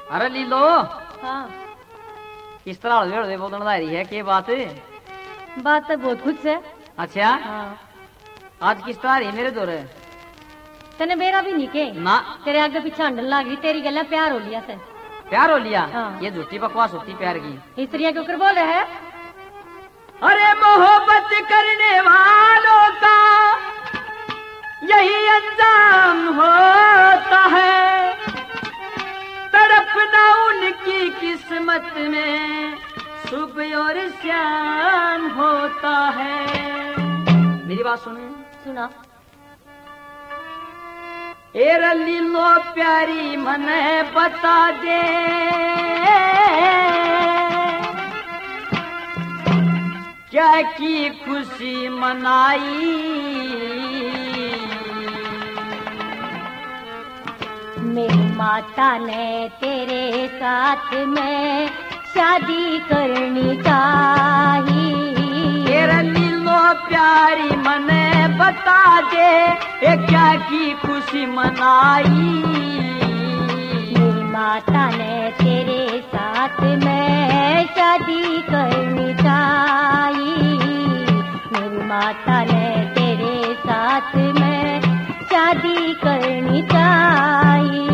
अरे लीलो हाँ किस तरह हड़वे बोलने आ रही है के बात बात तो बहुत कुछ है। अच्छा हाँ आज किस तरह रही है मेरे दौरे तने मेरा भी नहीं के ना तेरे आगे पीछे हंडन लागी तेरी गला प्यार हो लिया से प्यार हो लिया। हाँ। ये झूठी बकवास होती प्यार की। इस तरह के ऊपर बोल रहे हैं। अरे मोहब्बत करने वालों का यही अंजाम होता है, तड़पना उनकी किस्मत में सुबह और शाम होता है। मेरी बात सुने सुना ए लीलो प्यारी मने बता दे क्या की खुशी मनाई, मेरी माता ने तेरे साथ में शादी करनी चाहिए। तेरा लीलो प्यारी मने बता दे ये क्या की खुशी मनाई, मेरी माता ने तेरे साथ में शादी करनी चाहिए। मेरी माता ने तेरे साथ में शादी करनी चाहिए।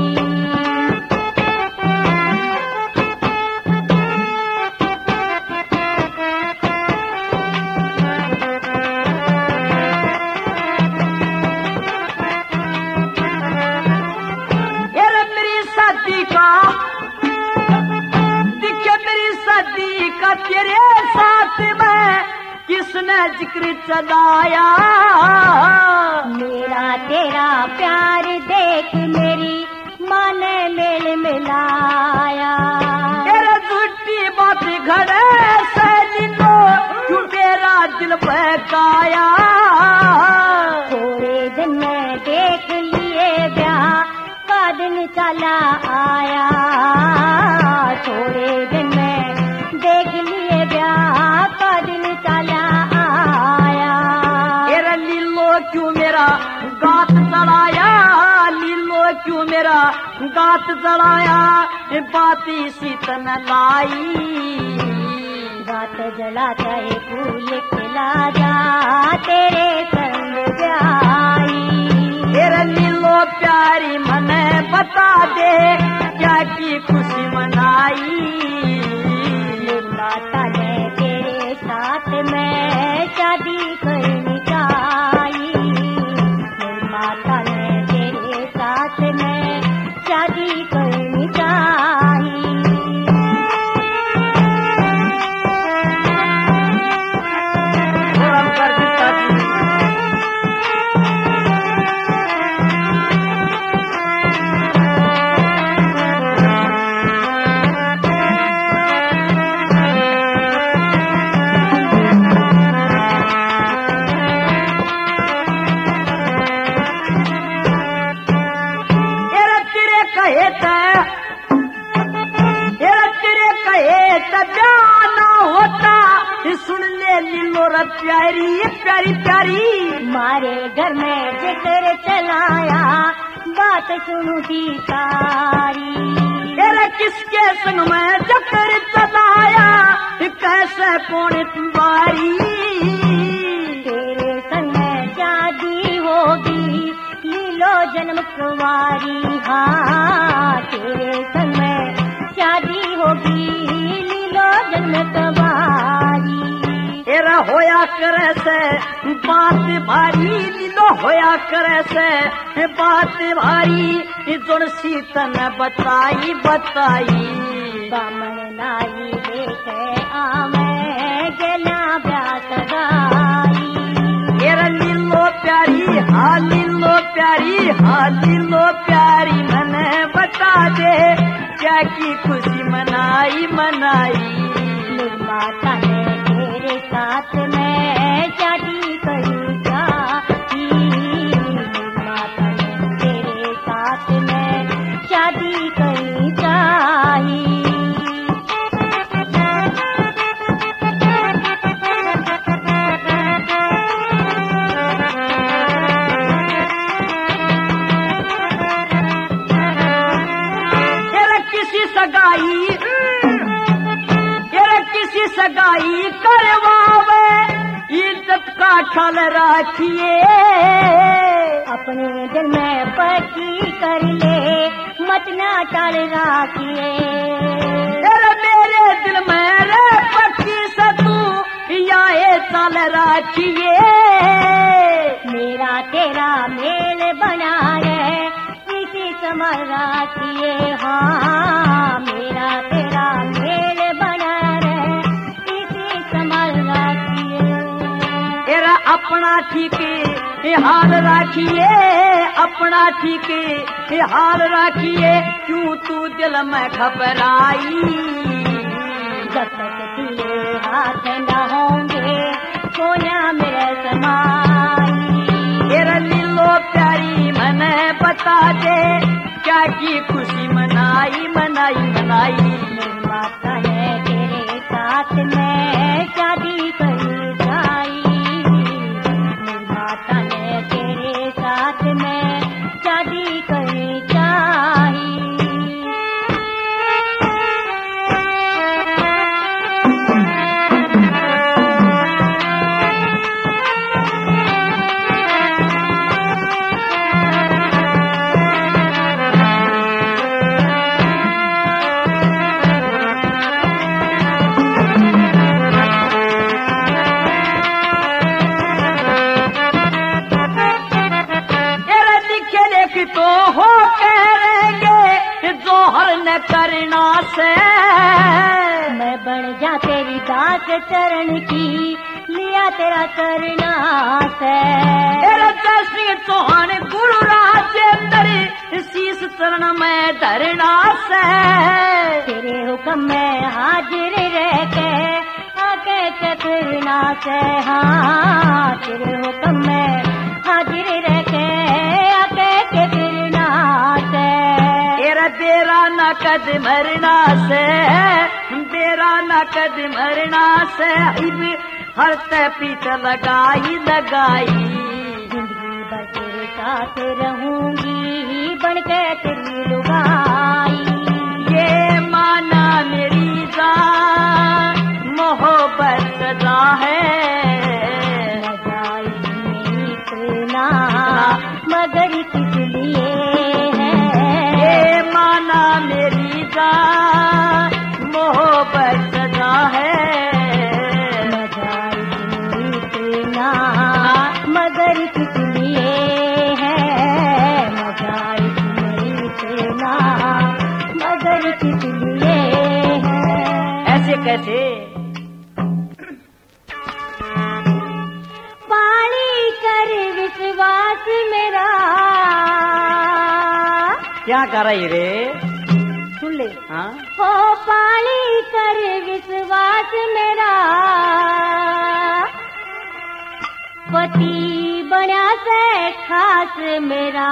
तेरे साथ में किसने जिक्र चलाया, मेरा तेरा प्यार देख मेरी माँ ने मेल मिलाया। तेरे झूठी बात घड़े से लीलो क्यों मेरा दिल बहकाया। थोड़े दिन में देख लिए ब्याह का दिन चला आया। थोड़े दिन में देख लिए ब्याह का दिन चला आया। तेरा लीलो क्यों मेरा गात जलाया, लीलो क्यों मेरा गात जलाया, बाती शीतन लाई। गात जला चाहे फूल खिला जा तेरे संग जाई। तेरा लीलो प्यारी मने बता दे क्या की खुशी मनाई, माता ने तेरे साथ में शादी करनी चाहिए। मेरी माता ने तेरे साथ में शादी करनी चाहिए। सुन ले लीलो रे प्यारी प्यारी प्यारी, मारे घर में जिक्र चलाया बात सुनती सारी। तेरे किसके संग में जिक्र चलाया कैसे कौन तुम्हारी, तेरे संग में शादी होगी लीलो जन्म कुंवारी। हाँ तेरे संग में शादी होगी लीलो जन्म कुंवारी। तेरा होया करे से बात भारी, लीलो होया करे से बात भारी, जोन सीतन बताई बताई। बामन नाई देखे आमे गेला ब्यास गाई। तेरा लीलो प्यारी हाँ लीलो प्यारी हाँ लीलो प्यारी मने बता दे क्या की खुशी मनाई मनाई। माता ने तेरे साथ में शादी करी चाहिए। माता ने तेरे साथ में शादी करी चाहिए। किसी सगाई तेरे किसी सगाई करवावे इज्जत का ख्याल रखिए अपने दिल में पक्की कर ले मत ना टाल राखिए तेरे मेरे दिल में रे पक्की से तू या चाल रखिए मेरा तेरा मेल बना रहे इसी समझ राखिए हाँ मेरा तेरा मेल बना रहे इसी समझ राखिए तेरा अपना ठीक हाल रखिए अपना ठीक हाल रखिए क्यों तू दिल में घबराई जब तक तेरे हाथ न होंगे सोया मेरे समाई तेरा लीलो प्यारी मने बता दे क्या की खुशी मनाई मनाई मनाई मेरी माता है तेरे साथ में शादी करनी चाहिए मेरी माता है तेरे साथ में शादी करनी चाहिए तो हो करेंगे जोहर न करना से मैं बन जा तेरी दास चरण की लिया तेरा करना से तेरा दर्शन चौहान गुरु राजेंद्र शीश चरण में धरना से तेरे हुक्म में हाजिर रह के आगे के करना से हाँ तेरे हुक्म में हाजिर रह के आगे के करना से तेरा न कद मरना से तेरा न कद मरना से हर ते पीत लगाई लगाई जिंदगी भर तेरे साथ रहूंगी बन के तेरी लुगाई ये माना मेरी जान मोहब्बत सजा है इतना मगर किस लिए है ये माना मेरी जान मोहब्बत सजा है इतना मगर किस लिए है इतना मगर किस लिए है ऐसे कैसे पानी कर विश्वास मेरा क्या कर रही रे सुन ले हाँ हो पानी कर विश्वास मेरा पति बना से खास मेरा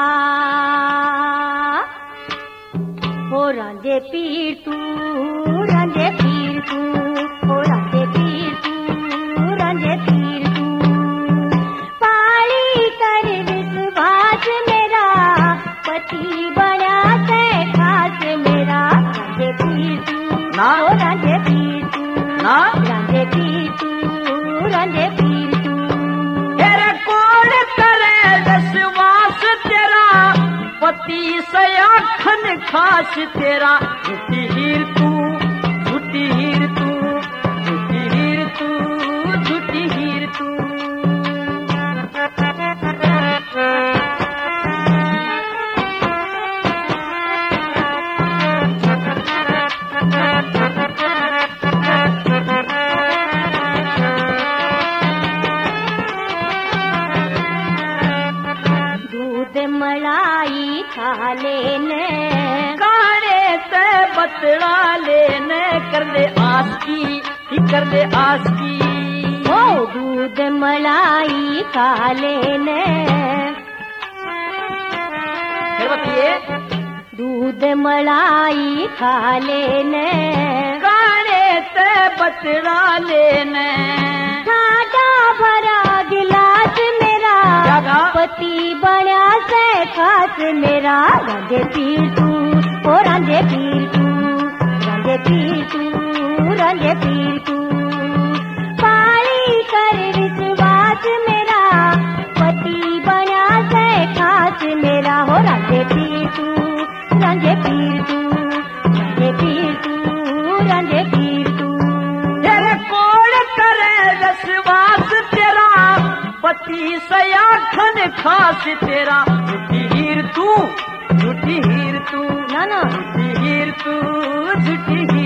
हो रांझे पीर तू रांझे पीर तू हो रांझे पीर तू रांझे पीर तू पानी कर विश्वास मेरा पति बना से खास मेरा रांझे पीर तू ना हो रांझे पीर तू ना रांझे पीर तू रांझे पीर तू तेरे कौन करे विश्वास तेरा पति सयाखन खास तेरा झूठी हीर तू झूठी हीर तू झूठी हीर तू झूठी हीर तू मलाई खा लेने काने से बतला लेने कर ले आस की ओ दूध मलाई खा लेने फिर बताइए दूध मलाई खा लेने काने से बतला लेने सादा भरा गिलास मेरा क्या पति बना से खास मेरा रांझे पीर तू ओ रांझे पीर तू रांझे पीर तू, रांझे पीर तू, रांझे पीर तू, रांझे पीर तू। तेरे कोड़ करे विश्वास तेरा, पति सयाखन खास तेरा। झूठी हीर तू, झूठी हीर तू, ना ना झूठी हीर तू, झूठी